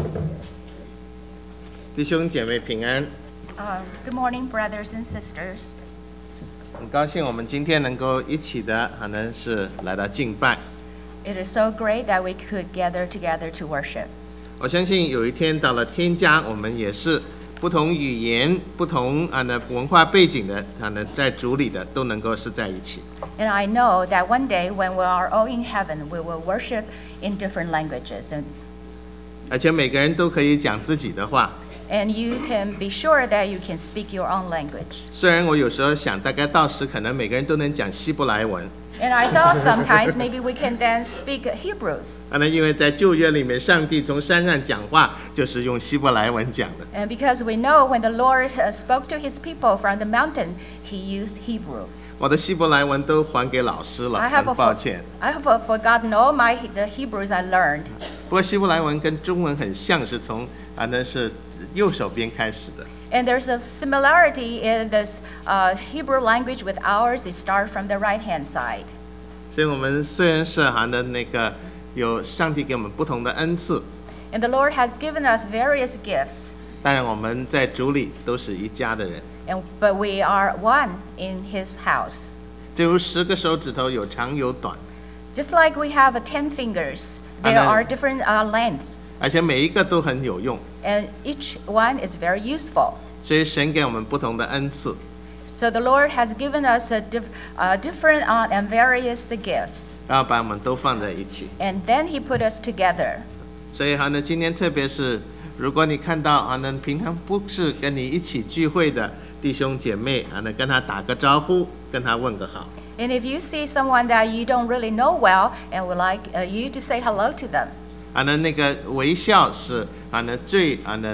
弟兄姐妹平安。 Good morning, brothers and sisters. 很高兴我们今天能够一起的，可能是来到敬拜。 It is so great that we could gather together to worship. 我相信有一天到了天家，我们也是不同语言、不同文化背景的，在主里的都能够是在一起。 And I know that one day when we are all in heaven, we will worship in different languages. 而且每个人都可以讲自己的话。 And you can be sure that you can speak your own language. 虽然我有时候想，大概到时可能每个人都能讲希伯来文。 And I thought sometimes maybe we can then speak Hebrews. 因为在旧约里面，上帝从山上讲话就是用希伯来文讲的。 And because we know when the Lord spoke to his people from the mountain, he used Hebrew. 我的希伯来文都还给老师了，很抱歉。 I have forgotten all the Hebrews I learned. 不过希伯来文跟中文很像，是从是右手边开始的。 And there's a similarity in this Hebrew language with ours. It starts from the right-hand side. 所以我们虽然是有上帝给我们不同的恩赐。 And the Lord has given us various gifts. 但我们在主里都是一家的人。 But we are one in His house. 就如10个手指头有长有短。 Just like we have 10 fingers, there are different lengths. 而且每一个都很有用。 And each one is very useful. 所以神给我们不同的恩赐。 So the Lord has given us different and various gifts. 然后把我们都放在一起。 And then He put us together. 所以今天特别是，如果你看到平常不是跟你一起聚会的弟兄姐妹，跟他打个招呼，跟他问个好。 And if you see someone that you don't really know well and would like you to say hello to them. 那个微笑是最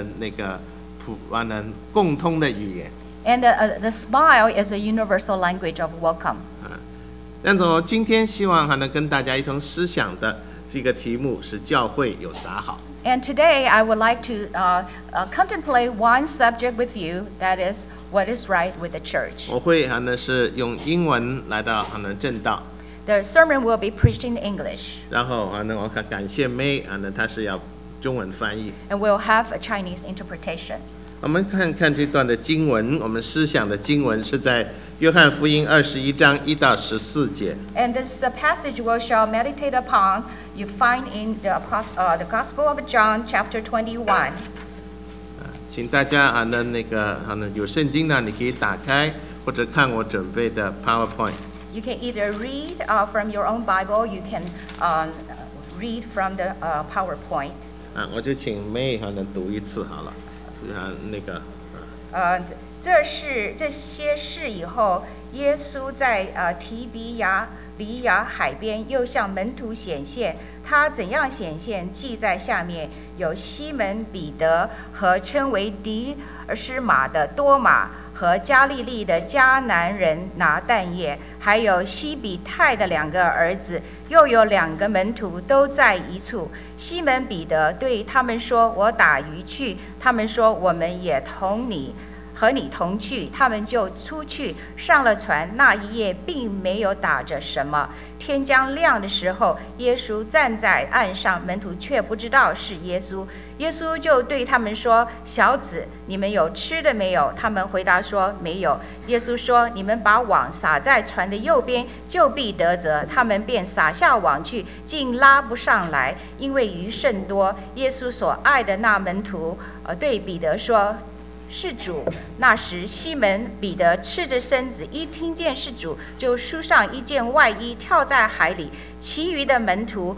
共通的语言。 And the smile is a universal language of welcome. 这样子，我今天希望跟大家一同思想的一个题目是教会有啥好。 And today I would like to contemplate one subject with you, that is what is right with the church. 我会是用英文来到正道。 The sermon will be preached in English. 然后我感谢 May 她是要中文翻译。 And we'll have a Chinese interpretation. 我们看看这段的经文，我们思想的经文是在约翰福音21章1到14节。 And this passage we shall meditate upon. You find in the Gospel of John, chapter 21. 请大家有圣经呢，你可以打开或者看我准备的 PowerPoint。 You can either read from your own Bible, you can read from the PowerPoint. 我就请 May 读一次好了。 这些事以后，耶稣在提比亚里亚海边又向门徒显现。他怎样显现，记在下面。有西门彼得和称为迪士马的多马，和加利利的迦南人拿但业，还有西比泰的2个儿子，又有2个门徒都在一处。西门彼得对他们说：“我打鱼去。”他们说：“我们也和你同去。”他们就出去上了船。那一夜并没有打着什么。天将亮的时候，耶稣站在岸上，门徒却不知道是耶稣。耶稣就对他们说：“小子，你们有吃的没有？”他们回答说：“没有。”耶稣说：“你们把网撒在船的右边，就必得着。”他们便撒下网去，竟拉不上来，因为鱼甚多。耶稣所爱的那门徒对彼得说：“是主。”那时西门彼得赤着身子，一听见是主，就束上一件外衣，跳在海里。其余的门徒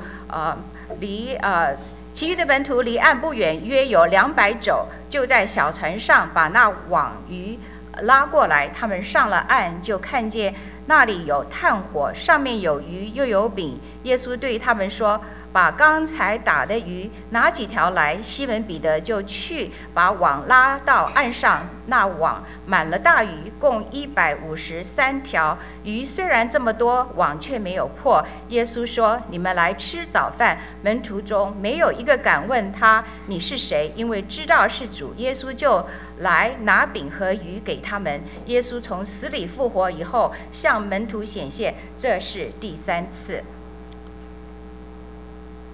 离岸不远，约有200肘，就在小船上把那网鱼拉过来。他们上了岸，就看见那里有炭火，上面有鱼又有饼。耶稣对他们说：“把刚才打的鱼拿几条来。”西门彼得就去把网拉到岸上，那网满了大鱼，共153条。鱼虽然这么多，网却没有破。耶稣说：“你们来吃早饭。”门徒中没有一个敢问他：“你是谁？”因为知道是主。耶稣就来拿饼和鱼给他们。耶稣从死里复活以后，向门徒显现，这是第3次。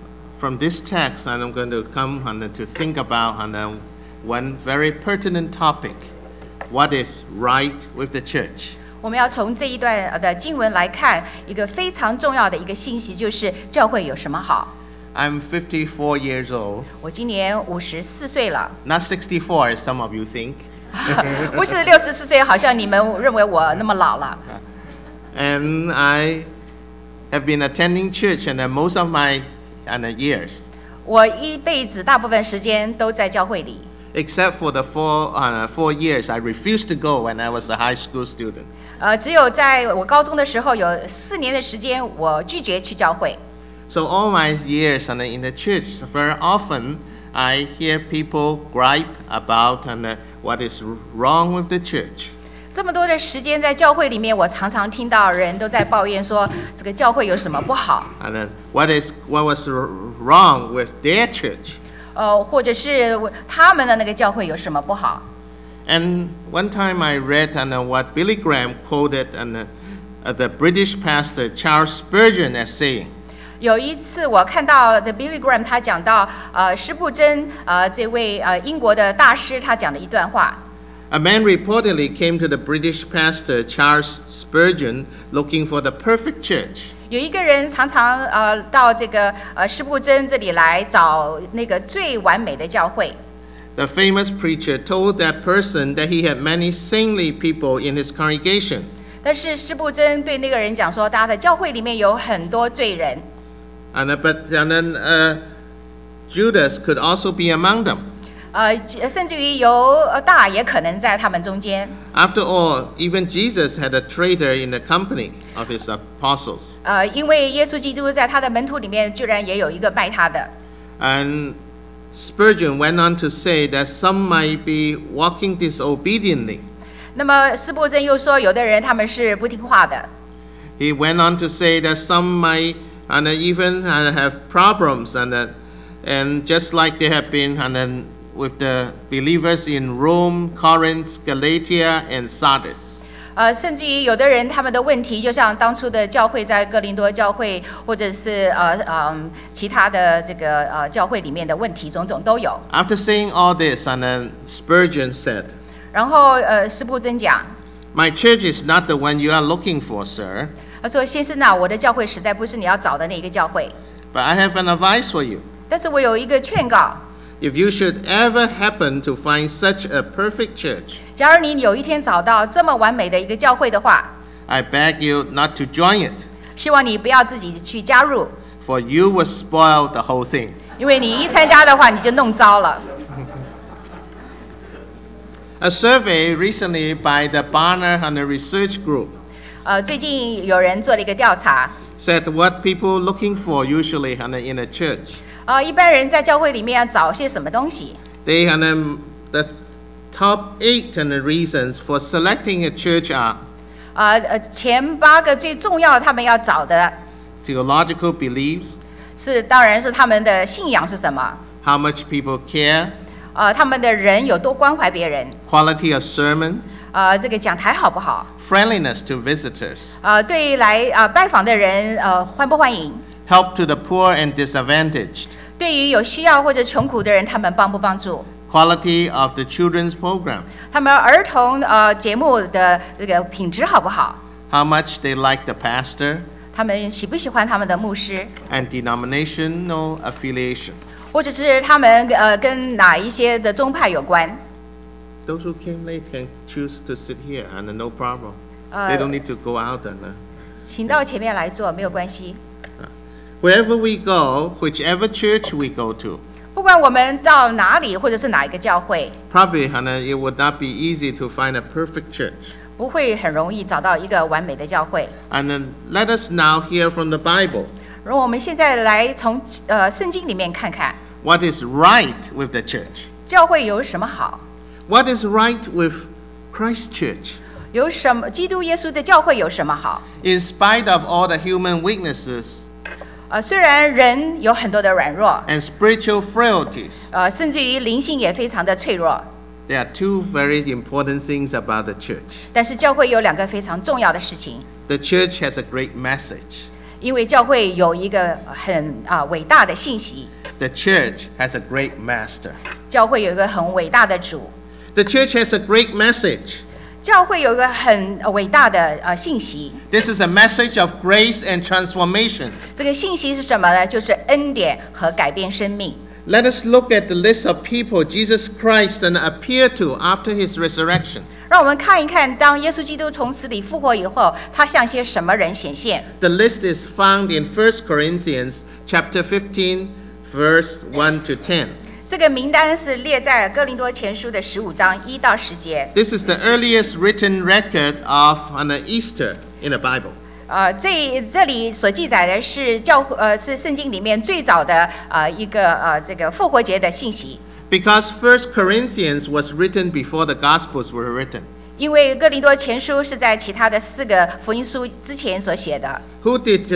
from this text, and I'm going to come to think about one very pertinent topic. What is right with the church? 我们要从这一段的经文来看一个非常重要的一个信息，就是教会有什么好。 I'm 54 years old, 我今年54岁了， not 64 as some of you think. 不是64岁，好像你们认为我那么老了。 And I have been attending church most of my years, 我一辈子大部分时间都在教会里， except for the 4 years I refused to go when I was a high school student. 只有在我高中的时候有4年的时间，我拒绝去教会。 So all my years in the church, very often I hear people gripe about what is wrong with the church. 这么多的时间在教会里面，我常常听到人都在抱怨说，这个教会有什么不好， What was wrong with their church. 或者是他们的那个教会有什么不好。 And one time I read what Billy Graham quoted the British pastor Charles Spurgeon as saying. 有一次我看到这 Billy Graham 他讲到施布真这位英国的大师他讲的一段话。 A man reportedly came to the British pastor Charles Spurgeon looking for the perfect church. 有一个人常常到这个施布真这里来找那个最完美的教会。 The famous preacher told that person that he had many saintly people in his congregation. 但是施布真对那个人讲说，他的教会里面有很多罪人。 But Judas could also be among them. 甚至于犹大也可能在他们中间。 After all, even Jesus had a traitor in the company of his apostles. 因为耶稣基督在他的门徒里面，居然也有一个拜他的。 And Spurgeon went on to say that some might be walking disobediently. 那么施布真又说，有的人他们是不听话的。 He went on to say that some might even have problems and just like they have been with the believers in Rome, Corinth, Galatia, and Sardis. 甚至于有的人他们的问题，就像当初的教会在哥林多教会，或者是其他的这个教会里面的问题，种种都有。 After saying all this, Spurgeon said, 然后施布真讲， "My church is not the one you are looking for, sir, 他说：“先生啊，我的教会实在不是你要找的那个教会， but I have an advice for you. 但是我有一个劝告， If you should ever happen to find such a perfect church, 假如你有一天找到这么完美的一个教会的话， I beg you not to join it, 希望你不要自己去加入， for you will spoil the whole thing." 因为你一参加的话，你就弄糟了。” A survey recently by the Barna Research Group 最近有人做了一个调查， said what people looking for usually in a church. 一般人在教会里面要找些什么东西？ They the top 8 reasons for selecting a church are 前8个最重要他们要找的 theological beliefs, 当然是他们的信仰是什么， how much people care, 他们的人有多关怀别人， quality of sermons, 这个讲台好不好， friendliness to visitors, 对来拜访的人欢不欢迎， help to the poor and disadvantaged, 对于有需要或者穷苦的人，他们帮不帮助， quality of the children's program, 他们儿童节目的这个品质好不好， how much they like the pastor, 他们喜不喜欢他们的牧师， and denominational affiliation. 或者是他们跟哪一些的宗派有关。 Those who came late can choose to sit here no problem. They don't need to go out 请到前面来坐，没有关系。 Wherever we go, whichever church we go to, 不管我们到哪里，或者是哪一个教会， probably it would not be easy to find a perfect church. 不会很容易找到一个完美的教会。 And let us now hear from the Bible. 然后我们现在来从圣经里面看看， What is right with the church? 教会有什么好， What is right with Christ Church? 有什么基督耶稣的教会有什么好？ In spite of all the human weaknesses 虽然人有很多的软弱， and spiritual frailties, 甚至于灵性也非常的脆弱， there are 2 very important things about the church. 但是教会有2个非常重要的事情。 The church has a great message. 因为教会有一个很伟大的信息， The church has a great master. 教会有一个很伟大的主， The church has a great message. 教会有一个很伟大的信息。 This is a message of grace and transformation. 这个信息是什么呢？就是恩典和改变生命。 Let us look at the list of people Jesus Christ appeared to after his resurrection. 让我们看一看，当耶稣基督从死里复活以后，他向些什么人显现？ The list is found in 1 Corinthians chapter 15, verse 1 to 10. 这个名单是列在哥林多前书的15章1到10节。 This is the earliest written record of an Easter in the Bible. 这里所记载的是是圣经里面最早的一个这个复活节的信息。 Because 1 Corinthians was written before the Gospels were written. 因为哥林多前书是在其他的4个福音书之前所写的。 Who did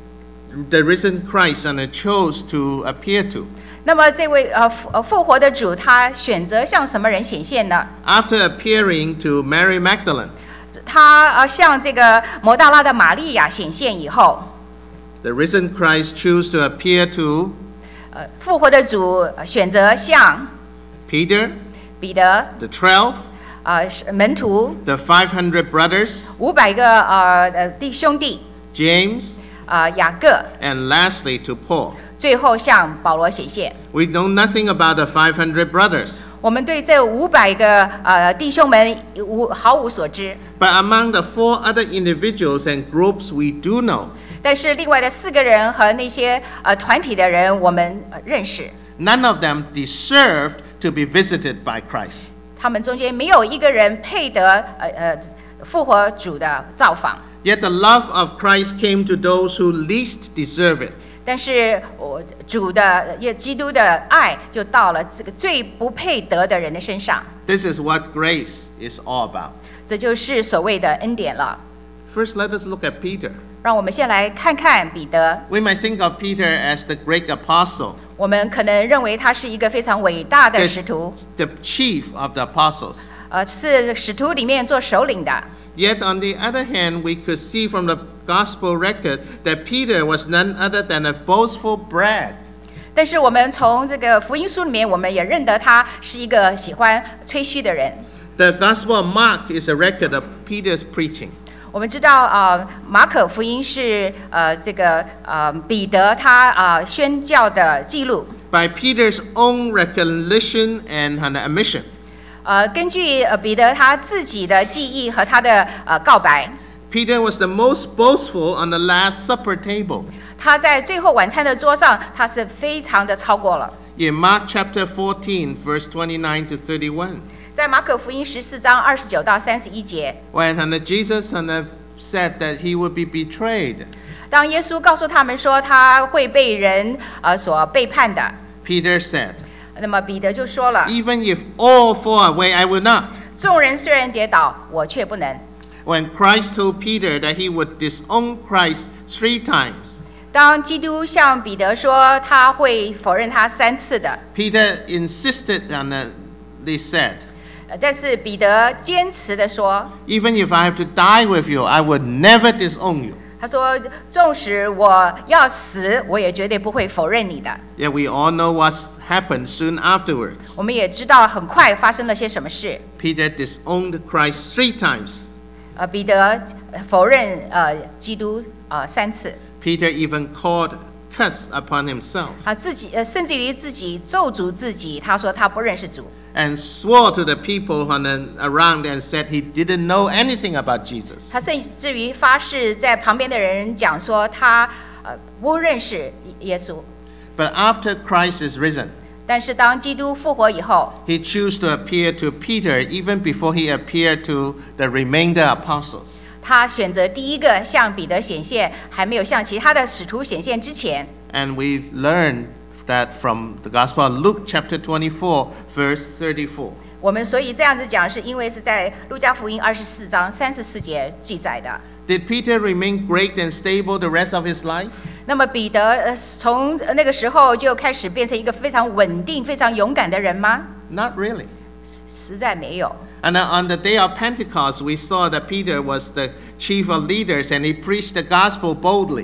the risen Christ chose to appear to? 那么这位复活的主，他选择向什么人显现呢？ After appearing to Mary Magdalene, 他向这个摩大拉的玛利亚显现以后， the risen Christ chose to appear to 复活的主选择向 Peter, 彼得、 the 12, 门徒、 the 500 brothers, 500个兄弟、 James, 雅各， and lastly to Paul. 最后向保罗显现。 We know nothing about the 500 brothers, 我们对这500个弟兄们毫无所知， but among the 4 other individuals and groups we do know, 但是另外的4个人和那些团体的人，我们认识。 none of them deserved to be visited by Christ. 他们中间没有一个人配得复活主的造访。 Yet the love of Christ came to those who least deserve it. 但是主的基督的爱就到了这个最不配得的人的身上， This is what grace is all about. 这就是所谓的恩典了。 First, let us look at Peter. 让我们先来看看彼得。 We might think of Peter as the great apostle, 我们可能认为他是一个非常伟大的使徒， the chief of the apostles. 是使徒里面做首领的。 Yet on the other hand, we could see from the gospel record that Peter was none other than a boastful brag. 但是我们从这个福音书里面，我们也认得他是一个喜欢吹嘘的人。 The gospel of Mark is a record of Peter's preaching. 我们知道马可福音是这个彼得他宣教的记录。 By Peter's own recollection and admission. 根据彼得他自己的记忆和他的告白， Peter was the most boastful on the Last Supper table. 他在最后晚餐的桌上，他是非常的超过了。 In Mark chapter 14, verse 29 to 31. 在马可福音14章29到31节， When Jesus said that he would be betrayed, 当耶稣告诉他们说他会被人所背叛的， Peter said, 那么彼得就说了： Even if all fall away, I will not. 众人虽然跌倒，我却不能。 When Christ told Peter that he would disown Christ 3 times, 当基督向彼得说他会否认他3次的， Peter insisted on they said, 但是彼得坚持的说， Even if I have to die with you, I would never disown you. 他说纵使我要死，我也绝对不会否认你的。 Yet we all know what happened soon afterwards. 我们也知道很快发生了些什么事。 Peter disowned Christ 3 times. 彼得否认基督3次， Peter even called curse upon himself 自己甚至于自己咒诅自己，他说他不认识主， and swore to the people around and said he didn't know anything about Jesus. 他甚至于发誓在旁边的人讲说他不认识耶稣。 But after Christ is risen, 但是当基督复活以后， he chose to appear to Peter even before he appeared to the remainder apostles. 他选择第一个向彼得显现，还没有向其他的使徒显现之前。 And we learn that from the Gospel of Luke chapter 24, verse 34. 我们所以这样子讲，是因为是在路加福音24章34节记载的。 Did Peter remain great and stable the rest of his life? 那么彼得从那个时候就开始变成一个非常稳定、非常勇敢的人吗？ Not really. 实在没有。 And on the day of Pentecost, we saw that Peter was the chief of leaders and he preached the gospel boldly.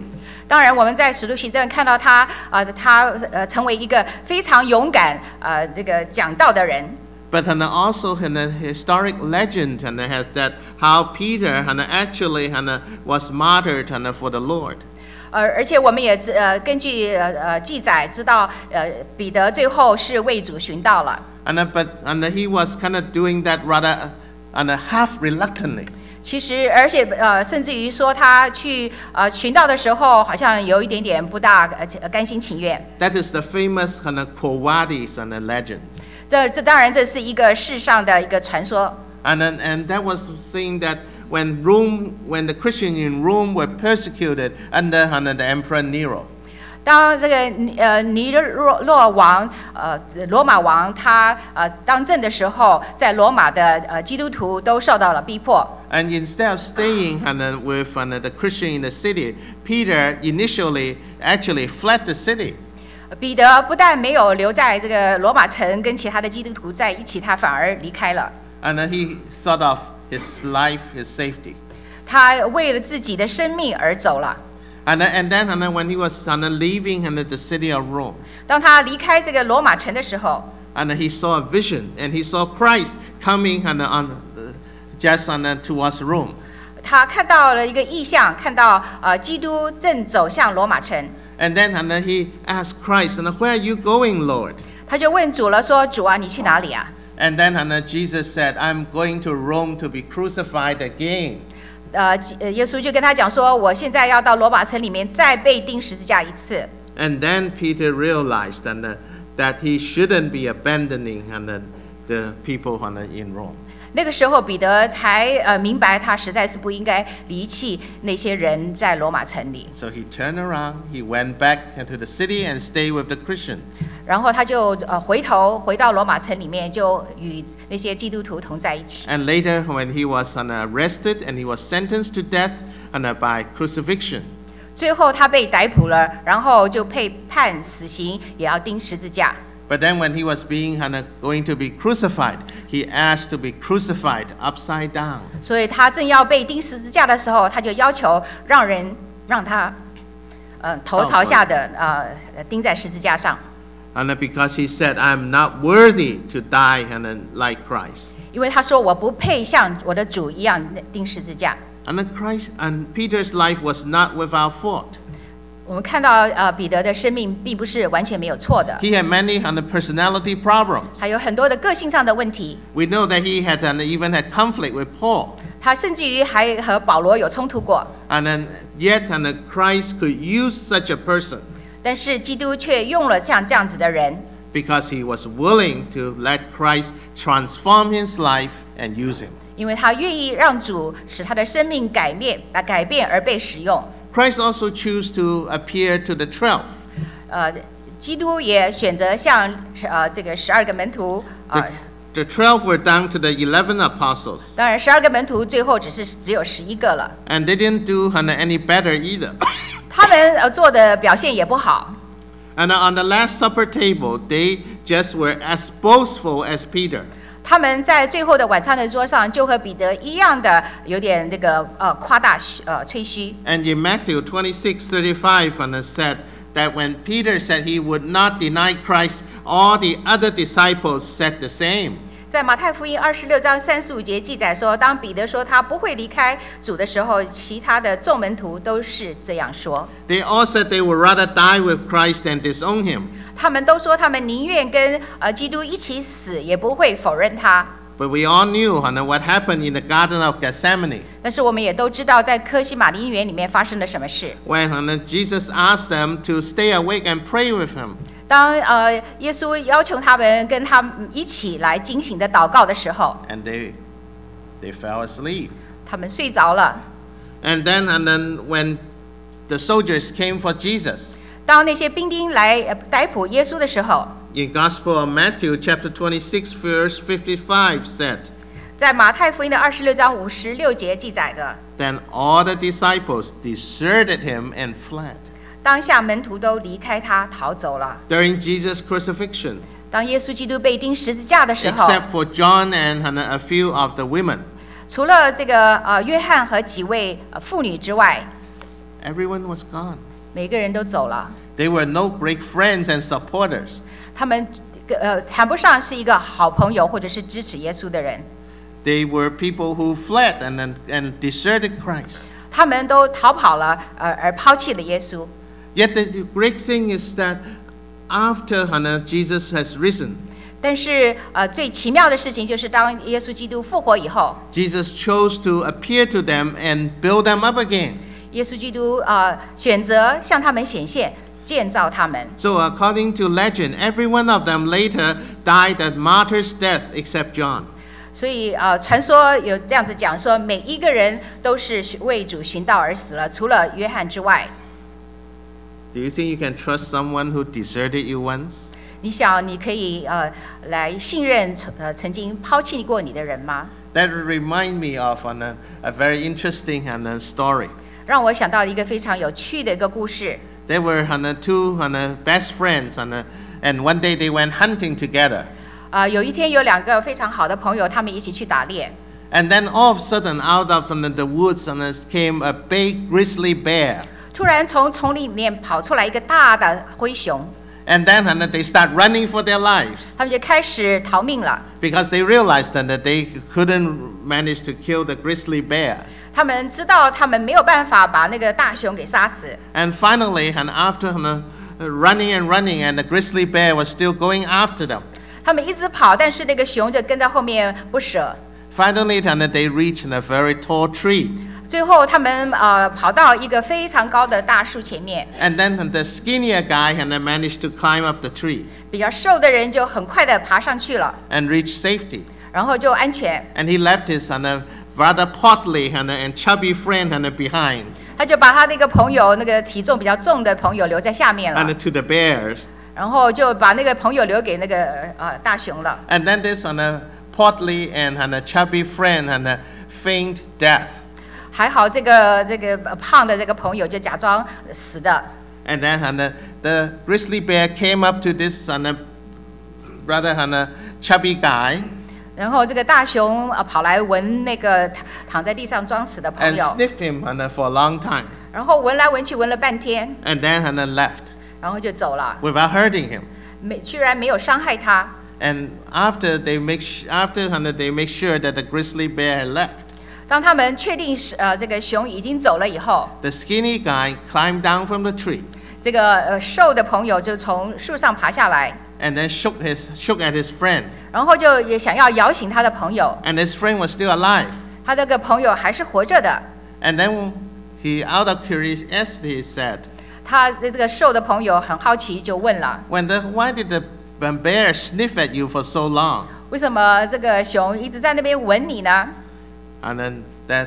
当然，我们在使徒行传看到他成为一个非常勇敢这个讲道的人。 But also historic legend has that how Peter actually was martyred for the Lord. 而且我们也根据记载知道，彼得最后是为主殉道了。 But he was doing that rather half reluctantly. 其实，而且甚至于说他去寻道的时候，好像有一点点不大甘心情愿。 That is the famous Quo Vadis legend. 这当然这是一个世上的一个传说。 And that was saying that when the Christians in Rome were persecuted under the Emperor Nero. 当这个尼洛王罗马王他当政的时候，在罗马的基督徒都受到了逼迫。 And instead of staying with the Christian in the city, Peter initially actually fled the city. 彼得不但没有留在这个罗马城跟其他的基督徒在一起，他反而离开了。 And he thought of his life, his safety. 他为了自己的生命而走了。 And then when he was leaving the city of Rome, 当他离开这个罗马城的时候， and he saw a vision, and he saw Christ coming just towards Rome. 他看到了一个异象，看到基督正走向罗马城。 And then he asked Christ, "Where are you going, Lord?" 他就问主了，说：“主啊，你去哪里啊？” And then Jesus said, "I'm going to Rome to be crucified again." 耶稣就跟他讲说：“我现在要到罗马城里面再被钉十字架一次。” And then Peter realized that he shouldn't be abandoning the people in Rome. 那个时候，彼得才明白他实在是不应该离弃那些人在罗马城里。 So he turned around, he went back into the city and stayed with the Christians. 然后他就回到罗马城里面，就与那些基督徒同在一起。 And later, when he was arrested and he was sentenced to death by crucifixion. 最后他被逮捕了，然后就被判死刑，也要钉十字架。 But then when he was going to be crucified, he asked to be crucified upside down. 所以他正要被钉十字架的时候，他就要求让他头朝下的钉在十字架上。 And because he said, "I'm not worthy to die like Christ." 因为他说我不配像我的主一样钉十字架。 And Peter's life was not without fault. 我们看到彼得的生命并不是完全没有错的， He had many personality problems. 还有很多的个性上的问题。 We know that he had even had conflict with Paul. 他甚至于还和保罗有冲突过。 And yet Christ could use such a person. 但是基督却用了像这样子的人， Because he was willing to let Christ transform his life and use him. 因为他愿意让主使他的生命改变而被使用。 Christ also chose to appear to the 12. 基督也选择向这个12个门徒 The 12 were down to the 11 apostles. 当然12个门徒最后只有11个了。 And they didn't do any better either. 他们做的表现也不好。 And on the Last Supper table, they just were as boastful as Peter. 他们在最后的晚餐的桌上，就和彼得一样的，有点这个夸大吹嘘。 And in Matthew 26:35, said that when Peter said he would not deny Christ, all the other disciples said the same. 在马太福音26章35节记载说，当彼得说他不会离开主的时候，其他的众门徒都是这样说。 They all said they would rather die with Christ than disown him. 他们都说他们宁愿跟基督一起死，也不会否认他。 But we all knew what happened in the Garden of Gethsemane 但是我们也都知道，在科西玛林园里面发生了什么事。 when Jesus asked them to stay awake and pray with him. 当耶稣要求他们跟他们一起来警醒的祷告的时候， And they fell asleep. 他们睡着了。 And then when the soldiers came for Jesus, 当那些兵丁来逮捕耶稣的时候， in Gospel of Matthew chapter 26 verse 55 said, 在马太福音的26章56节记载的， Then all the disciples deserted him and fled. 当下门徒都离开他逃走了。 During Jesus' crucifixion, 当耶稣基督被钉十字架的时候， except for John and a few of the women, 除了这个约翰和几位妇女之外， everyone was gone. 每个人都走了， They were no great friends and supporters. 他们谈不上是一个好朋友或者是支持耶稣的人， They were people who fled and deserted Christ. 他们都逃跑了，而抛弃了耶稣。 Yet the great thing is that after Jesus has risen, 但是最奇妙的事情就是当耶稣基督复活以后， Jesus chose to appear to them and build them up again. 耶稣基督选择向他们显现，建造他们。 So according to legend, every one of them later died a martyr's death except John. 所以传说有这样子讲说，每一个人都是为主寻道而死了，除了约翰之外。 Do you think you can trust someone who deserted you once? 你想你可以来信任曾经抛弃过你的人吗？ That remind me of a very interesting story. 让我想到一个非常有趣的一个故事。 They were two best friends and one day they went hunting together. 有一天有两个非常好的朋友，他们一起去打猎。 And then all of a sudden, out of the woods came a big grizzly bear. 突然从丛林里面跑出来一个大的灰熊， And then they start running for their lives 他们就开始逃命了。 because they realized that they couldn't manage to kill the grizzly bear. 他们知道他们没有办法把那个大熊给杀死。 And finally, after running and the grizzly bear was still going after them. 他们一直跑，但是那个熊就跟在后面不舍。 Finally, they reached a very tall tree. 最后他们跑到一个非常高的大树前面， And then the skinnier guy managed to climb up the tree 比较瘦的人就很快的爬上去了， and reach safety. 然后就安全。 And he left his rather portly and chubby friend behind 他就把他那个朋友，那个体重比较重的朋友留在下面了， to the bears. 然后就把那个朋友留给那个大熊了。 And then this portly and chubby friend feigned death. 还好这个胖的这个朋友就假装死的。 And then the grizzly bear came up to this rather chubby guy 然后这个大熊跑来闻那个躺在地上装死的朋 and 友， sniffed him for a long time. 然后闻来闻去闻了半天， And then left 然后就走了， without hurting him. 居然没有伤害他。 And after they make sure that the grizzly bear had left, 当他们确定是这个熊已经走了以后， the skinny guy climbed down from the tree 这个瘦的朋友就从树上爬下来， and then shook at his friend. 然后就也想要摇醒他的朋友， And his friend was still alive. 他那个朋友还是活着的。 And then he, out of curiosity, said, 他的这个瘦的朋友很好奇，就问了： why did the bear sniff at you for so long? 为什么这个熊一直在那边闻你呢？ And then the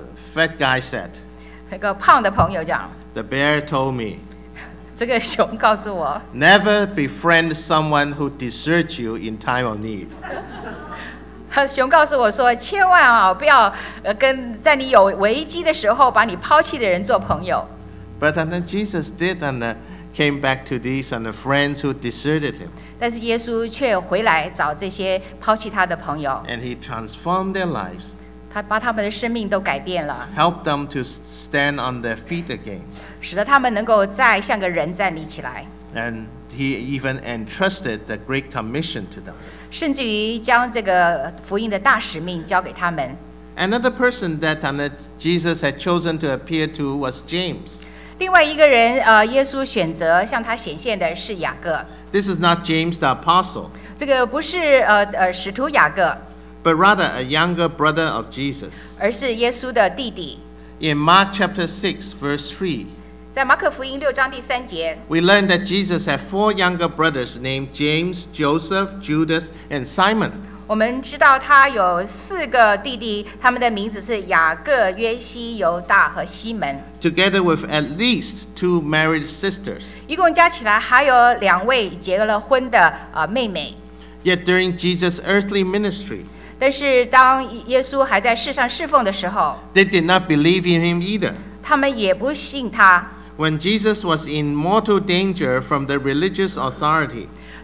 fat guy said, 那个胖的朋友讲， the bear told me, 这个熊告诉我， never befriend someone who deserts you in time of need. 熊告诉我说，千万不要跟在你有危机的时候把你抛弃的人做朋友。 But then Jesus did came back to these friends who deserted him. 但是耶稣却回来找这些抛弃他的朋友， And he transformed their lives, 他把他们的生命都改变了， helped them to stand on their feet again. 使得他们能够再像个人站立起来， And he even entrusted the Great Commission to them. 甚至于将这个福音的大使命交给他们。 Another person that Jesus had chosen to appear to was James. 另外一个人，耶稣选择向他显现的是雅各。 This is not James the apostle, 这个不是使徒雅各， but rather a younger brother of Jesus. 而是耶稣的弟弟。 In Mark chapter 6, verse 3, 在马可福音6章第3节， we learn that Jesus had 4 younger brothers named James, Joseph, Judas, and Simon. 我们知道他有4个弟弟，他们的名字是雅各、约西、犹大和西门， Together with at least 2 married sisters. 一共加起来还有2位结了婚的妹妹。 Yet during Jesus' earthly ministry, 但是当耶稣还在世上侍奉的时候， they did not believe in him either. 他们也不信他。 When Jesus was in mortal danger from the religious authority,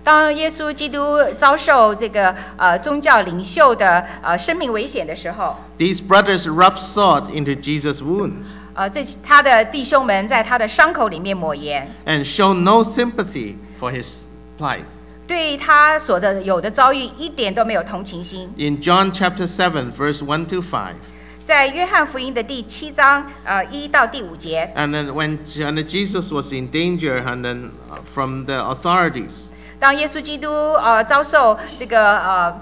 当耶稣基督遭受这个宗教领袖的生命危险的时候， these brothers rubbed salt into Jesus' wounds 他的弟兄们在他的伤口里面抹盐， and showed no sympathy for his plight. 对他有的遭遇一点都没有同情心。 In John chapter 7, verse 1 to 5, 在约翰福音的第7章1到第5节， and then when Jesus was in danger and then from the authorities, 当耶稣基督遭受这个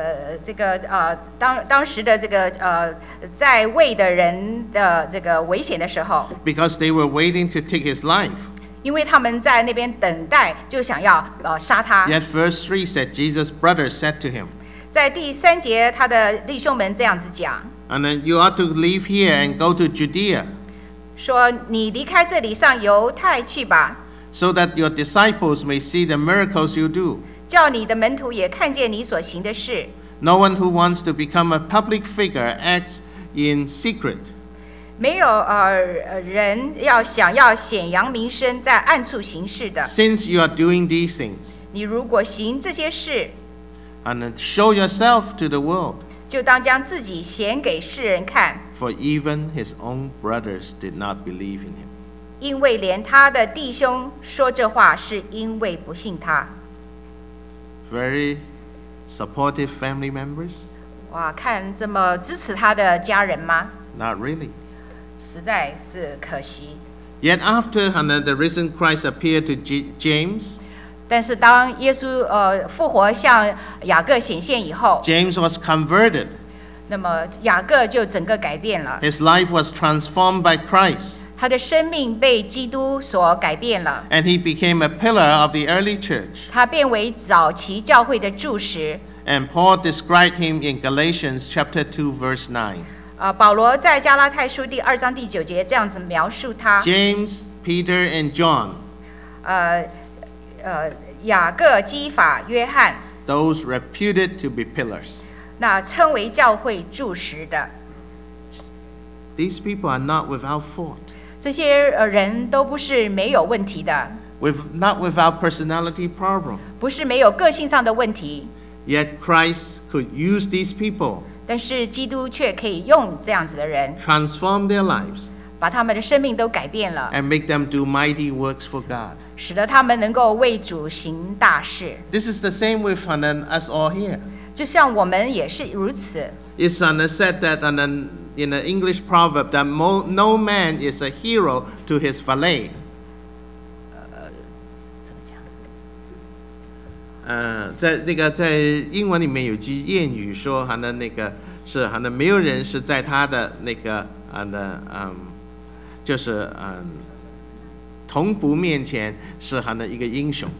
当时的这个在位的人的这个危险的时候， because they were waiting to take his life. 因为他们在那边等待，就想要杀他。 Yet verse 3 said, Jesus' brothers said to him, 在第3节，他的弟兄们这样子讲， and then you ought to leave here and go to Judea, 说你离开这里上犹太去吧， so that your disciples may see the miracles you do. 叫你的门徒也看见你所行的事。 No one who wants to become a public figure acts in secret. 没有人想要显扬名声，在暗处行事的。 Since you are doing these things, 你如果行这些事， and then show yourself to the world, 就当将自己显给世人看， for even his own brothers did not believe in him. 因为连他的弟兄说这话，是因为不信他。 Very supportive family members? 哇，看这么支持他的家人吗？ Not really. 实在是可惜。 Yet after the risen Christ appeared to James, 但是当耶稣复活向雅各显现以后， James was converted. 那么雅各就整个改变了， His life was transformed by Christ, 他的生命被基督所改变了， and he became a pillar of the early church. 他变为早期教会的柱石。 And Paul described him in Galatians chapter 2, verse 9. 保罗在加拉太书第2章第9节这样子描述他。 James, Peter, and John, 雅各、基法、约翰， those reputed to be pillars. 那称为教会柱石的， These people are not without fault, 这些人都不是没有问题的， not without personality problem. 不是没有个性上的问题， Yet Christ could use these people, 但是基督却可以用这样子的人， transform their lives, 把他们的生命都改变了， and make them do mighty works for God. 使得他们能够为主行大事。 This is the same with us all here. 就像我们也是如此。 It's said that in the English proverb that no man is a hero to his valet. 在英文里面有句谚语说，没有人是在他的同仆面前是一个英雄。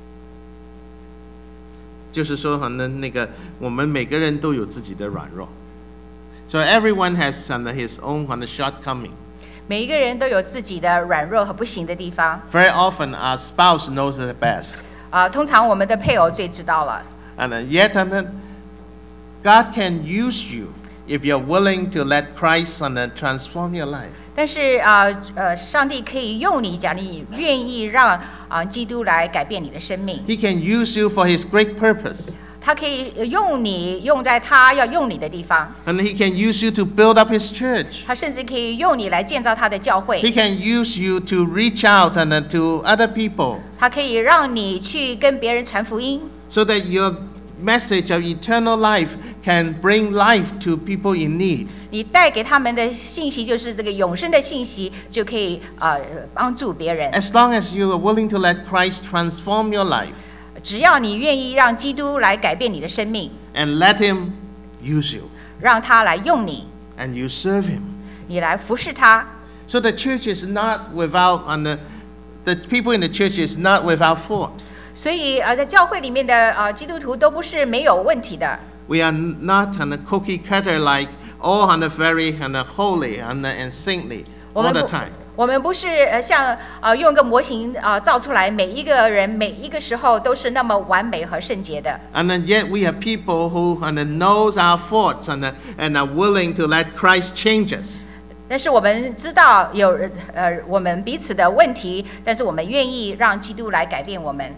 就是说，我们每个人都有自己的软弱。So everyone has his own shortcoming. 每一个人都有自己的软弱和不行的地方。 Very often, our spouse knows it best. 通常我们的配偶最知道了。 And yet, God can use you if you're willing to let Christ transform your life. 但是上帝可以用你，假如你愿意让基督来改变你的生命。 He can use you for His great purpose. 他可以用你，用在他要用你的地方。 And He can use you to build up His church. 他甚至可以用你来建造他的教会。 He can use you to reach out to other people, 他可以让你去跟别人传福音， so that your message of eternal life can bring life to people in need. 你带给他们的信息就是这个永生的信息，就可以帮助别人。 As long as you are willing to let Christ transform your life 只要你愿意让基督来改变你的生命， and let Him use you 让他来用你， and you serve Him. 你来服侍他。 So the church is not without, the people in the church is not without fault. 所以在教会里面的基督徒都不是没有问题的。 We are not cookie cutter like all very holy and saintly all the time. 我们不是像用一个模型造出来，每一个人每一个时候都是那么完美和圣洁的。 And yet we have people who knows our faults and are willing to let Christ change us. 但是我们知道有我们彼此的问题，但是我们愿意让基督来改变我们。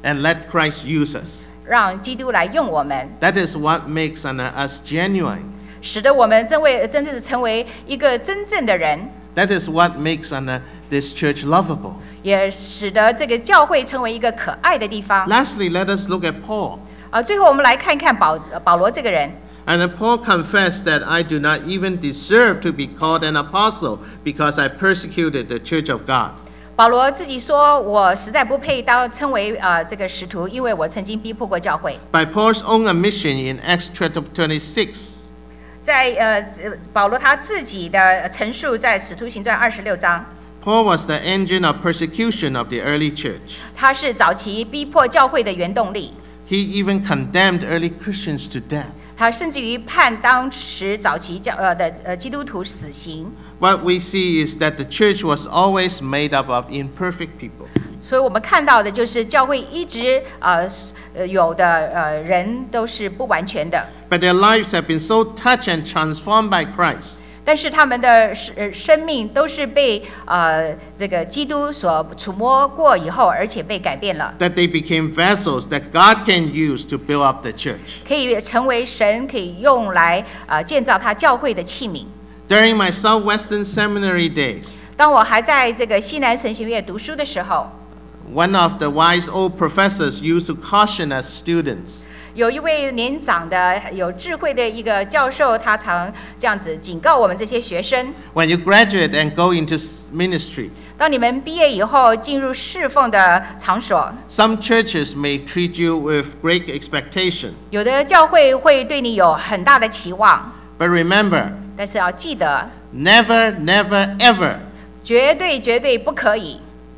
and let Christ use us. 让基督来用我们， That is what makes us genuine. 使得我们真正是成为一个真正的人， That is what makes this church lovable. 也使得这个教会成为一个可爱的地方。 Lastly, let us look at Paul. 最后我们来看看保罗这个人。 And Paul confessed that I do not even deserve to be called an apostle because I persecuted the church of God. 保罗自己说：“我实在不配称为这个使徒，因为我曾经逼迫过教会。” By Paul's own admission in Acts chapter 26, 在保罗他自己的陈述，在使徒行传26章， Paul was the engine of persecution of the early church. 他是早期逼迫教会的原动力。 He even condemned early Christians to death. 他甚至于判当时早期基督徒死刑。 What we see is that the church was always made up of imperfect people. 所以我们看到的就是教会一直有的人都是不完全的， But their lives have been so touched and transformed by Christ 但是他们的生命都是被这个基督所触摸过以后，而且被改变了， that they became vessels that God can use to build up the church. 可以成为神可以用来建造他教会的器皿。 During my Southwestern Seminary days, 当我还在这个西南神学院读书的时候， one of the wise old professors used to caution us students. 有一位年长的有智慧的一个教授，他常这样子警告我们这些学生： When you graduate and go into ministry, 当你们毕业以后进入侍奉的场所， some churches may treat you with great expectation. 有的教会会对你有很大的期望， But remember, 但是要记得， never, never, ever 绝对不可以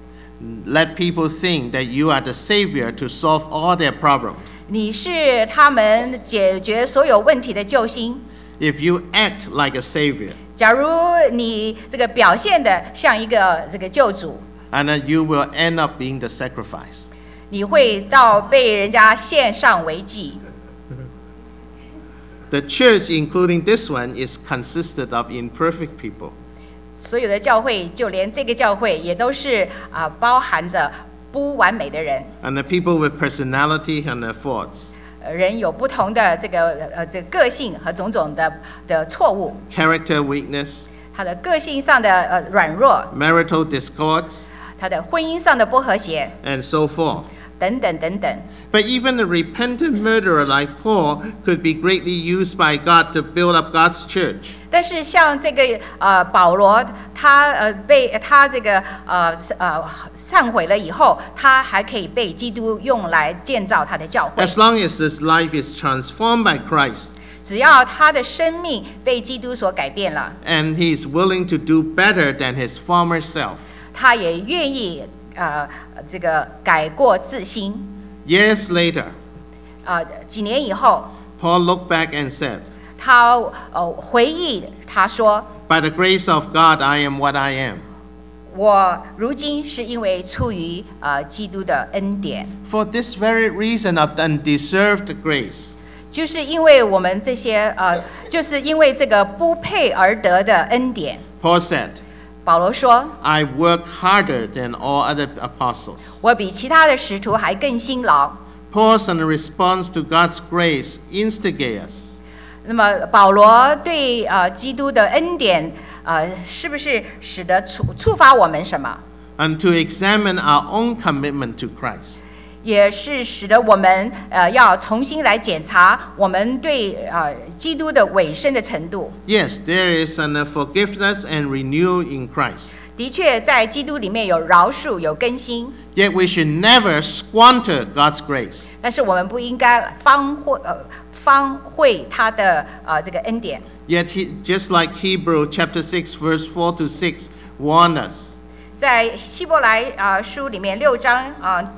let people think that you are the savior to solve all their problems. 你是他们解决所有问题的救星。 If you act like a savior, 假如你这个表现的像一个这个救主， and you will end up being the sacrifice. 你会到被人家献上为祭。 The church, including this one, is consisted of imperfect people. 所有的教会，就连这个教会也都是包含着不完美的人， And the people with personality and their faults, 人有不同的这个个性和种种的错误， character weakness, 他的个性上的软弱， marital discords, 他的婚姻上的不和谐， and so forth. 等等。 But even a repentant murderer like Paul could be greatly used by God to build up God's church. 但是像这个保罗，他被他这个忏悔了以后，他还可以被基督用来建造他的教会。 As long as his life is transformed by Christ, 只要他的生命被基督所改变了， and he is willing to do better than his former self. 他也愿意这个改过自新。 Years later, 几年以后， Paul looked back and said, 他回忆他说 By the grace of God, I am what I am. 我如今是因为出于基督的恩典， For this very reason of undeserved grace, 就是因为我们这些就是因为这个不配而得的恩典。 Paul said, 保罗说 I work harder than all other apostles. 我比其他的使徒还更辛劳。 Paul's response to God's grace instigate us. 那么保罗对基督的恩典是不是使得触发我们什么？ And to examine our own commitment to Christ. 也是使得我们要重新来检查我们对基督的委身的程度。 Yes, there is an forgiveness and renewal in Christ. 的确，在基督里面有饶恕，有更新， Yet we should never squander God's grace. 但是我们不应该荒废他的这个恩典。 Yet just like Hebrew chapter 6 verse 4 to 6 warn us. 在希伯来书里面6章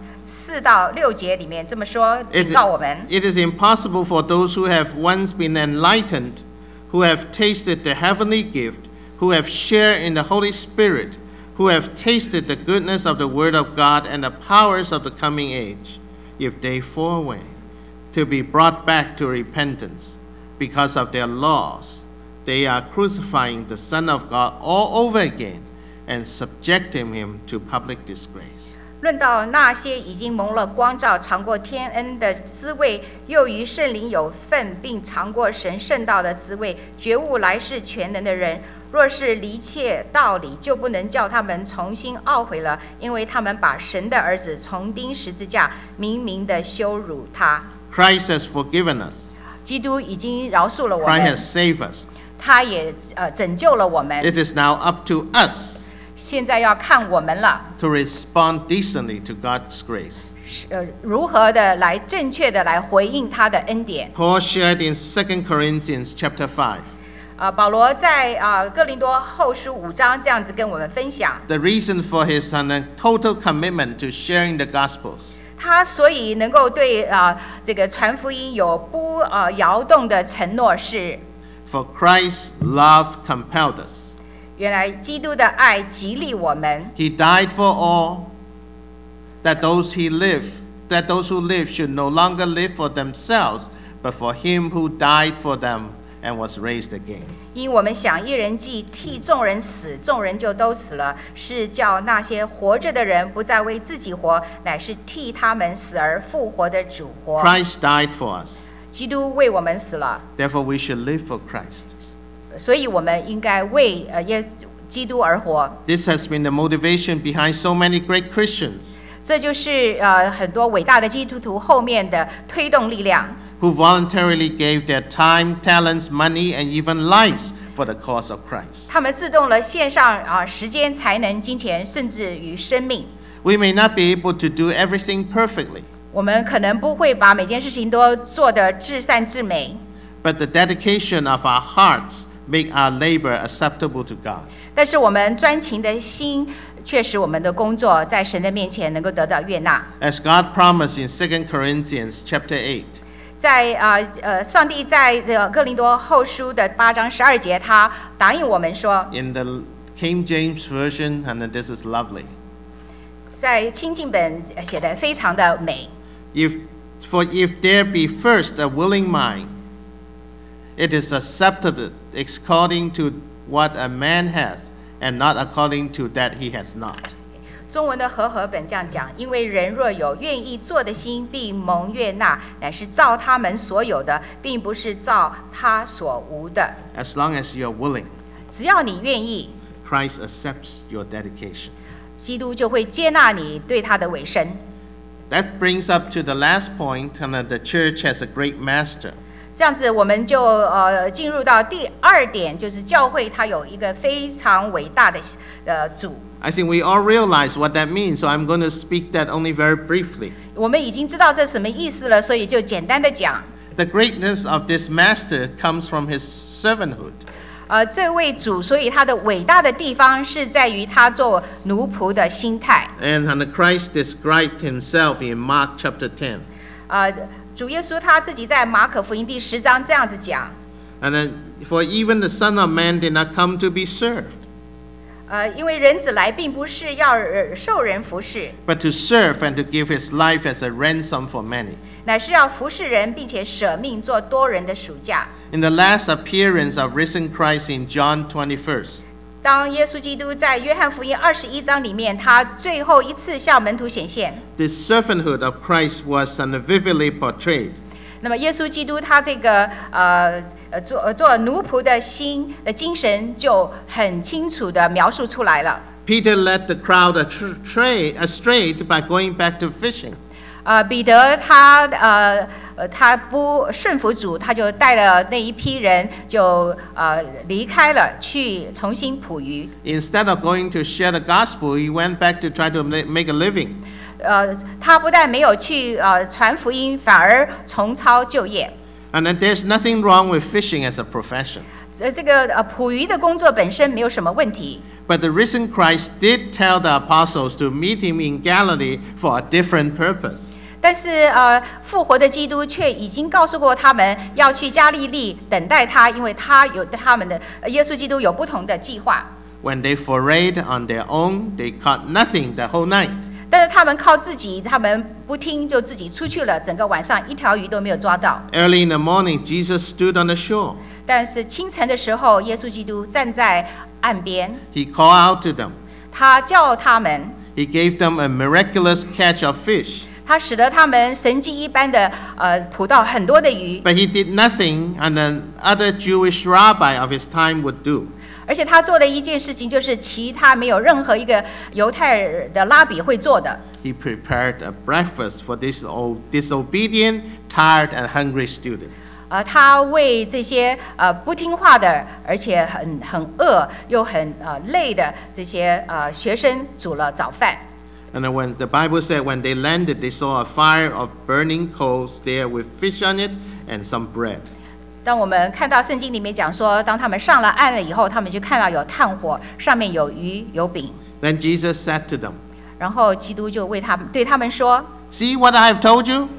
4到6节里面这么说，警告我们。 It is impossible for those who have once been enlightened, who have tasted the heavenly gift, who have shared in the Holy Spirit, who have tasted the goodness of the Word of God and the powers of the coming age, if they fall away, to be brought back to repentance. Because of their laws, they are crucifying the Son of God all over again and subjecting him to public disgrace. 论到那些已经蒙了光照、尝过天恩的滋味，又与圣灵有份，并尝过神圣道的滋味，觉悟来世全能的人，若是离弃道理，就不能叫他们重新懊悔了，因为他们把神的儿子重钉十字架，明明的羞辱他。 Christ has forgiven us. 基督已经饶恕了我 Christ 们， has saved us. 他也拯救了我们。 It is now up to us 现在要看我们了， to respond decently to God's grace. 如何的来正确的来回应他的恩典。 Paul shared in 2 Corinthians chapter 5 保罗在哥林多后书5章这样子跟我们分享， the reason for his total commitment to sharing the gospels. 他所以能够对这个传福音有不摇动的承诺是， For Christ's love compelled us. 原来基督的爱激励我们， He died for all, that those who live should no longer live for themselves, but for him who died for them and was raised again. 因我们想一人既替众人死，众人就都死了，是叫那些活着的人不再为自己活，乃是替他们死而复活的主活。 Christ died for us. 基督为我们死了， Therefore, we should live for Christ. 所以我们应该为基督而活。 This has been the motivation behind so many great Christians 这就是很多伟大的基督徒后面的推动力量， who voluntarily gave their time, talents, money, and even lives for the cause of Christ. 他们自动了献上时间、才能、金钱，甚至于生命。 We may not be able to do everything perfectly, 我们可能不会把每件事情都做得至善至美， but the dedication of our hearts make our labor acceptable to God. 但是我们专情的心却使我们的工作在神的面前能够得到悦纳。 As God promised in 2 Corinthians chapter 8, 在上帝在这个哥林多后书的8章12节，他答应我们说， in the King James Version, and this is lovely. 在清净本写得非常的美。 For if there be first a willing mind, it is acceptable according to what a man has, and not according to that he has not. 中文的和合本这样讲，因为人若有愿意做的心，必蒙悦纳，乃是照他们所有的，并不是照他所无的。 As long as you are willing, 只要你愿意， Christ accepts your dedication. 基督就会接纳你对他的委身。 That brings up to the last point, and the church has a great master. 这样子，我们就进入到第2点，就是教会它有一个非常伟大的主。 I think we all realize what that means, so I'm going to speak that only very briefly. 我们已经知道这什么意思了，所以就简单的讲。 The greatness of this master comes from his servanthood. 这位主，所以他的伟大的地方是在于他做奴仆的心态。 And Christ described himself in Mark chapter 10. 主耶稣他自己在马可福音第10章这样子讲， And for even the Son of Man did not come to be served, 因为人子来并不是要受人服侍， but to serve and to give his life as a ransom for many. 乃是要服侍人，并且舍命做多人的赎价。 In the last appearance of risen Christ in John 21st, 当耶稣基督在约翰福音21章里面，他最后一次向门徒显现， this servanthood of Christ was vividly portrayed. 那么耶稣基督他这个做奴仆的心的精神就很清楚的描述出来了。 Peter led the crowd astray by going back to fishing. 彼得他不顺服主，他就带了那一批人就离开了，去重新捕鱼。 Instead of going to share the gospel, he went back to try to make a living. 他不但没有去传福音，反而重操旧业。 And then there's nothing wrong with fishing as a profession. 这个捕鱼的工作本身没有什么问题。 But the risen Christ did tell the apostles to meet him in Galilee for a different purpose. 但是复活的基督却已经告诉过他们要去加利利等待他，因为他们的耶稣基督有不同的计划。 When they forayed on their own, they caught nothing the whole night. 但是他们靠自己，他们不听就自己出去了，整个晚上一条鱼都没有抓到。 Early in the morning, Jesus stood on the shore. 但是清晨的时候，耶稣基督站在岸边， He called out to them. 他叫他们， He gave them a miraculous catch of fish. 他使得他们神迹一般的捕到很多的鱼， But he did nothing and other Jewish rabbi of his time would do. 而且他做的一件事情就是其他没有任何一个犹太的拉比会做的。 He prepared a breakfast for these disobedient, tired, and hungry students. 他为这些不听话的，而且很饿又很累的这些学生煮了早饭。 And when the Bible said when they landed, they saw a fire of burning coals there with fish on it and some bread. 当我们看到圣经里面讲说，当他们上了岸了以后，他们就看到有炭火，上面有鱼有饼。 Then Jesus said to them, 然后基督就对他们说 "See what I have told you?"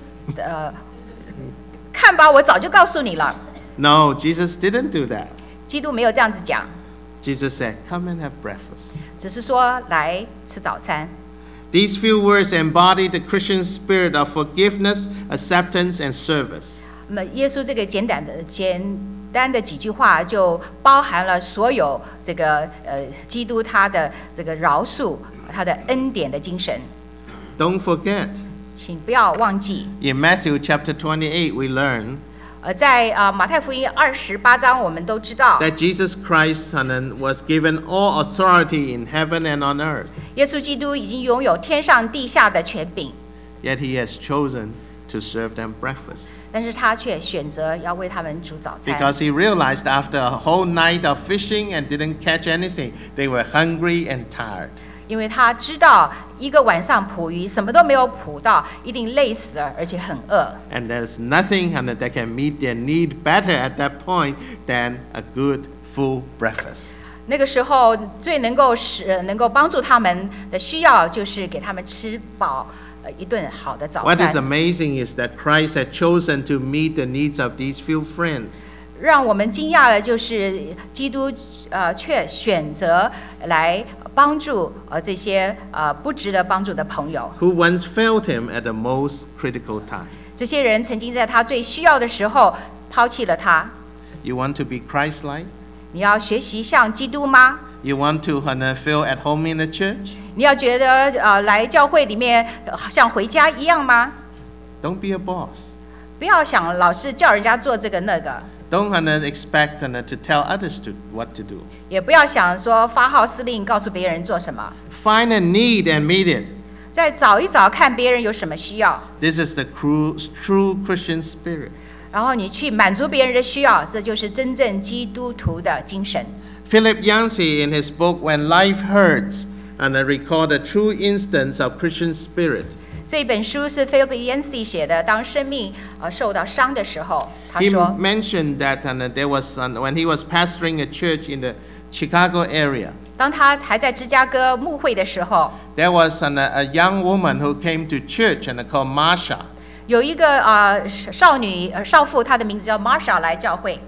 看吧，我早就告诉你了。 No, Jesus didn't do that. 基督没有这样子讲， Jesus said, "Come and have breakfast." 只是说来吃早餐。 These few words embody the Christian spirit of forgiveness, acceptance, and service. 那么耶稣这个简单的几句话，就包含了所有这个基督他的这个饶恕、他的恩典的精神。 Don't forget, 请不要忘记， in Matthew chapter 28, we learn 在马太福音28章，我们都知道， that Jesus Christ was given all authority in heaven and on earth. 耶稣基督已经拥有天上地下的权柄， Yet he has chosen to serve them breakfast. 但是他却选择要为他们煮早餐。 Because he realized after a whole night of fishing and didn't catch anything, they were hungry and tired. 因为他知道一个晚上捕鱼什么都没有捕到，一定累死了，而且很饿。 And there's nothing that can meet their need better at that point than a good full breakfast. 那个时候最能够帮助他们的需要，就是给他们吃饱一顿好的早 What is 餐。 amazing is that Christ had chosen to meet the needs of these few friends. 让我们惊讶的就是基督却选择来帮助这些不值得帮助的朋友。 Who once failed him at the most critical time. 这些人曾经在他最需要的时候抛弃了他。 You want to be Christ-like? 你要学习像基督吗？ You want to feel at home in the church? 你要觉得来教会里面像回家一样吗？ Don't be a boss. 不要想老是叫人家做这个那个， Don't expect to tell others what to do. 也不要想说发号施令告诉别人做什么。 Find a need and meet it. 再找一找看别人有什么需要， This is the true Christian spirit. 然后你去满足别人的需要，这就是真正基督徒的精神。 Philip Yancey in his book When Life Hurts recalled a true instance of Christian spirit. 这本书是 Philip Yancey 写的，当生命受到伤的时候，他 He 说， mentioned that there was when he was pastoring a church in the Chicago area, 当他还在芝加哥牧会的时候， there was a young woman who came to church called Marsha. 有一个少妇，她的名字叫 Marsha 来教会，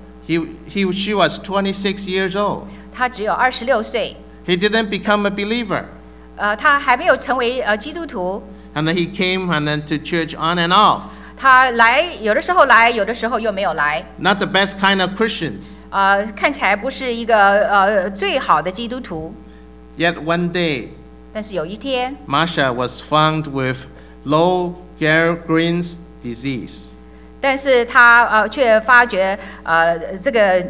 She was 26 years old. 她只有26岁， He didn't become a believer. 她还没有成为基督徒。 And he came to church on and off. 他来，有的时候来，有的时候又没有来。 Not the best kind of Christians. 看起来不是一个最好的基督徒。 Yet one day, 但是有一天， Marsha was found with low Gare-Green's disease. 但是他却发觉这个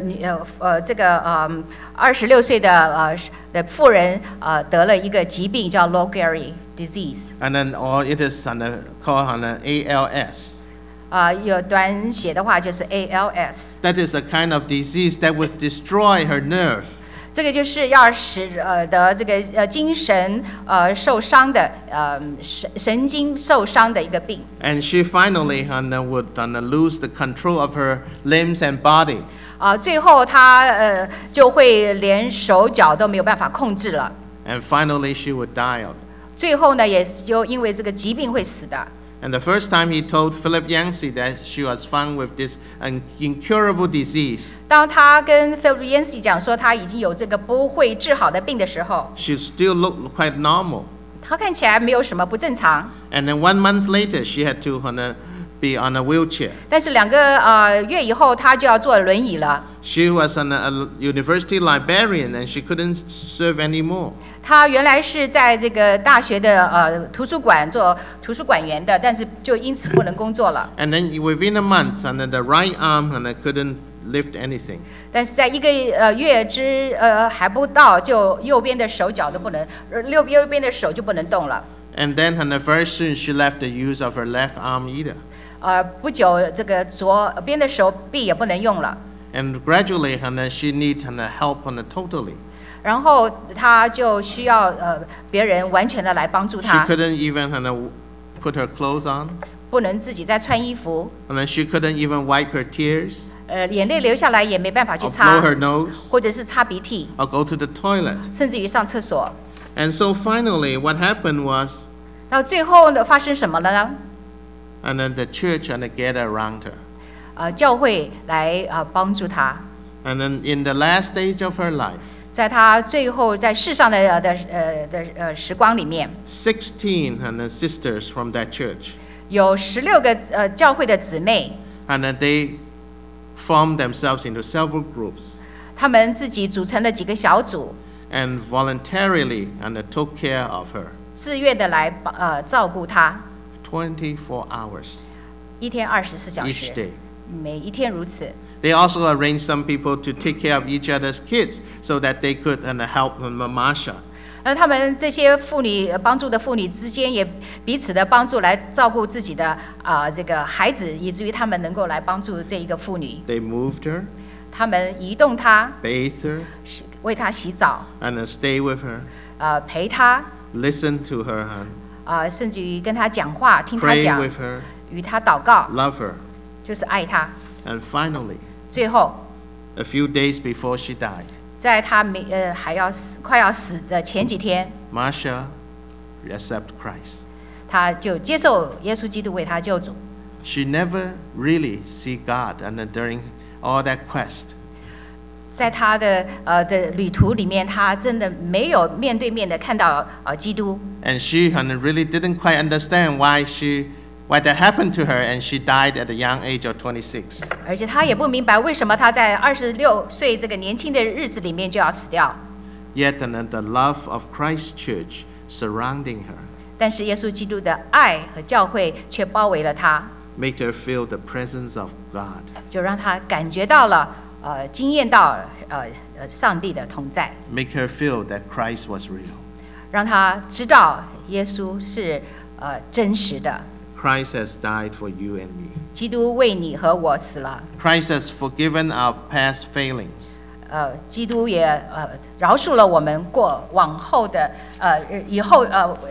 26岁的妇人得了一个疾病叫 Lou Gehrig disease。 And then or it is called ALS. 有短写的话就是 ALS。 That is a kind of disease that would destroy her nerve. 这个就是要使得这个精神受伤的神经受伤的一个病。 And she finally would lose the control of her limbs and body. 最后她就会连手脚都没有办法控制了。 And finally she would die of it. 最后呢，也就因为这个疾病会死的。 And the first time he told Philip Yancey that she was found with this incurable disease, 当他跟 Philip Yancey 讲说他已经有这个不会治好的病的时候， she still looked quite normal. 他看起来没有什么不正常。 And then 1 month later, she had to be on a wheelchair. 但是2个月以后，他就要坐轮椅了。 She was a university librarian and she couldn't serve anymore. 他原来是在这个大学的图书馆做图书馆员的，但是就因此不能工作了。 And then within a month, and then the right arm and I couldn't lift anything. 但是在一个月之还不到，就右边的手脚都不能，右边的手就不能动了。 And then and very soon she left the use of her left arm either. 不久这个左边的手臂也不能用了。 And gradually, and then she need and help and totally. 然后他就需要别人完全的来帮助 She 他， couldn't even and put her clothes on. 不能自己再穿衣服， And then she couldn't even wipe her tears 眼泪流下来也没办法去 or blow 擦， her nose 或者是擦鼻涕， or go to the toilet. 甚至于上厕所。 And so finally, what happened was, 到最后呢，发生什么了呢？ and then the church and gather around her. 教会来帮助他， And then in the last stage of her life, 在他最后在世上的时光里面， 16 and then sisters from that church, 有16个教会的姊妹， and then they formed themselves into several groups 她们自己组成了几个小组， and voluntarily and took care of her 自愿的来照顾她， 24 hours 一天24小 each 时， day. 每一天如此。 They also arranged some people to take care of each other's kids so that they could help Masha. 他们这些妇女帮助的妇女之间也彼此的帮助，来照顾自己的这个孩子，以至于他们能够来帮助这一个妇女。 They moved her, 他们移动她， bathed her, 为她洗澡， and stay with her, 陪她， listen to her, 甚至于跟她讲话，听她 pray 讲， with her, 与她祷告， love her. 就是爱她。 And finally, 最后， a few days before she died, 在她快要死的前几天， Masha accepted Christ. 她就接受耶稣基督为她救主。 She never really see God and during all that quest. 在她的旅途里面，她真的没有面对面的看到基督。 And she really didn't quite understand why that happened to her, and she died at the young age of 26. 而且她也不明白为什么她在26岁这个年轻的日子里面就要死掉。 Yet the love of Christ Church surrounding her 但是耶稣基督的爱和教会却包围了她， make her feel the presence of God. 就让她感觉到了经验到上帝的同在， Make her feel that Christ was real. 让她知道耶稣是真实的。 Christ has died for you and me. 基督为你和我死了， Christ has forgiven our past failings. 基督也饶恕了我们往后的以后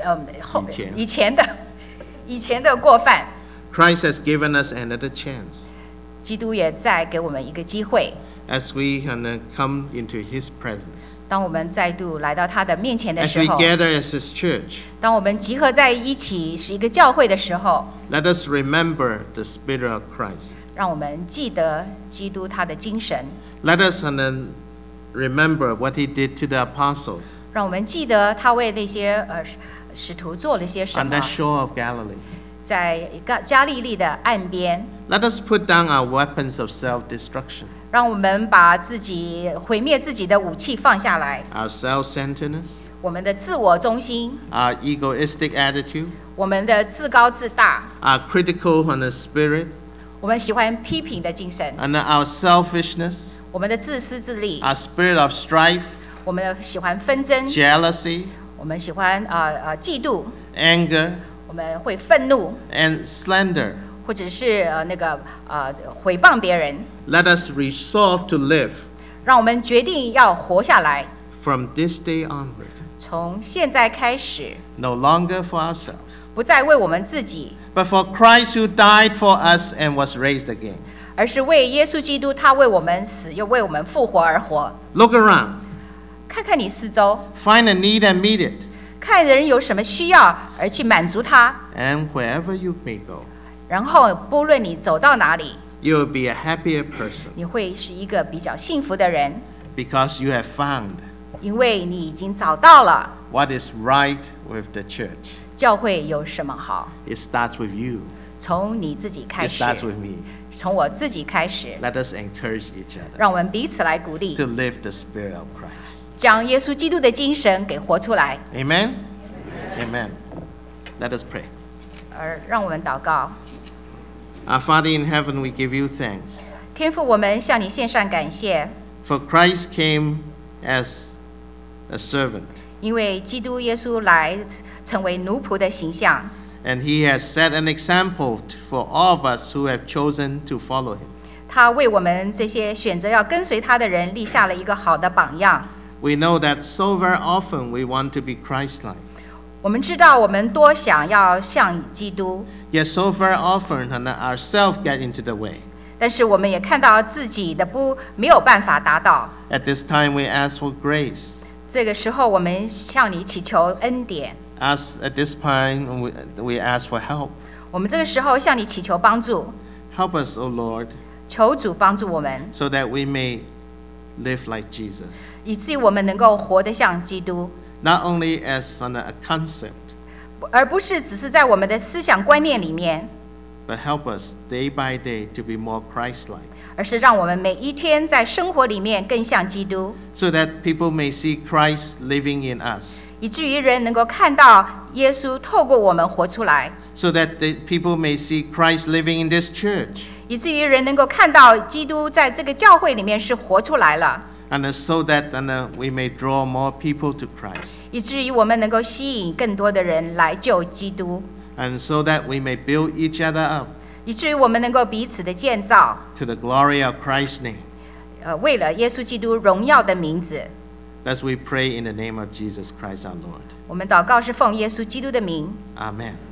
以前的过犯。 Christ has given us another chance 基督也再给我们一个机会， as we come into His presence. 当我们再度来到他的面前的 As 时 we 候， gather as His church, 当我们集合在一起是一个教会的时候， let us remember the Spirit of Christ. 让我们记得基督他的精神， Let us remember what He did to the apostles 让我们记得他为那些使徒做了些什 on 么 that。shore of Galilee. 在加利利的岸边， Let us put down our weapons of self-destruction, 让我们把毁灭自己的武器放下来， our self-centeredness, 我们的自我中心， our egoistic attitude, 我们的自高自大， our critical spirit, 我们喜欢批评的精神， and our selfishness, 我们的自私自利， our spirit of strife, 我们喜欢纷争， jealousy, 我们喜欢嫉妒， anger, 我们会愤怒， and slander. 或者是毁谤别人。 Let us resolve to live 让我们决定要活下来， from this day onward, 从现在开始， no longer for ourselves, 不再为我们自己， but for Christ who died for us and was raised again. 而是为耶稣基督，他为我们死，又为我们复活而活。 Look around, 看看你四周， find a need and meet it, 看人有什么需要而去满足他， and wherever you may go, 然后不论你走到哪里， you will be a happier person 你会是一个比较幸福的人， because you have found 因为你已经找到了 what is right with the church. 教会有什么好。 It starts with you. 从你自己开 It 始， starts with me. 从我自己开始， Let us encourage each other 让我们彼此来鼓励 to， live the Spirit of Christ. 将耶稣基督的精神给活出来。 Amen? Amen. Let us pray. 让我们祷告。 Our Father in heaven, we give you thanks. 天父，我们向你献上感谢， For Christ came as a servant, 因为基督耶稣来成为奴仆的形象， and he has set an example for all of us who have chosen to follow him. 他为我们这些选择要跟随他的人立下了一个好的榜样。 We know that so very often we want to be Christ-like, 我们知道我们多想要像基督， yet so very often ourselves get into the way. 但是我们也看到自己的没有办法达到。 At this time, we ask for grace. 这个时候，我们向你祈求恩典。 At this point, we ask for help. 我们这个时候向你祈求帮助， Help us, O Lord, 求主帮助我们， so that we may live like Jesus. 以至于我们能够活得像基督， Not only as a concept, 而不是只是在我们的思想观念里面， but help us day by day to be more Christ-like, 而是让我们每一天在生活里面更像基督， so that people may see Christ living in us, 以至于人能够看到耶稣透过我们活出来， so that the people may see Christ living in this church, 以至于人能够看到基督在这个教会里面是活出来了， and so that we may draw more people to Christ, 以至于我们能够吸引更多的人来救基督， and so that we may build each other up 以至于我们能够彼此的建造， to the glory of Christ's name. 为了耶稣基督荣耀的名字。 As we pray in the name of Jesus Christ our Lord. 我们祷告是奉耶稣基督的名， Amen.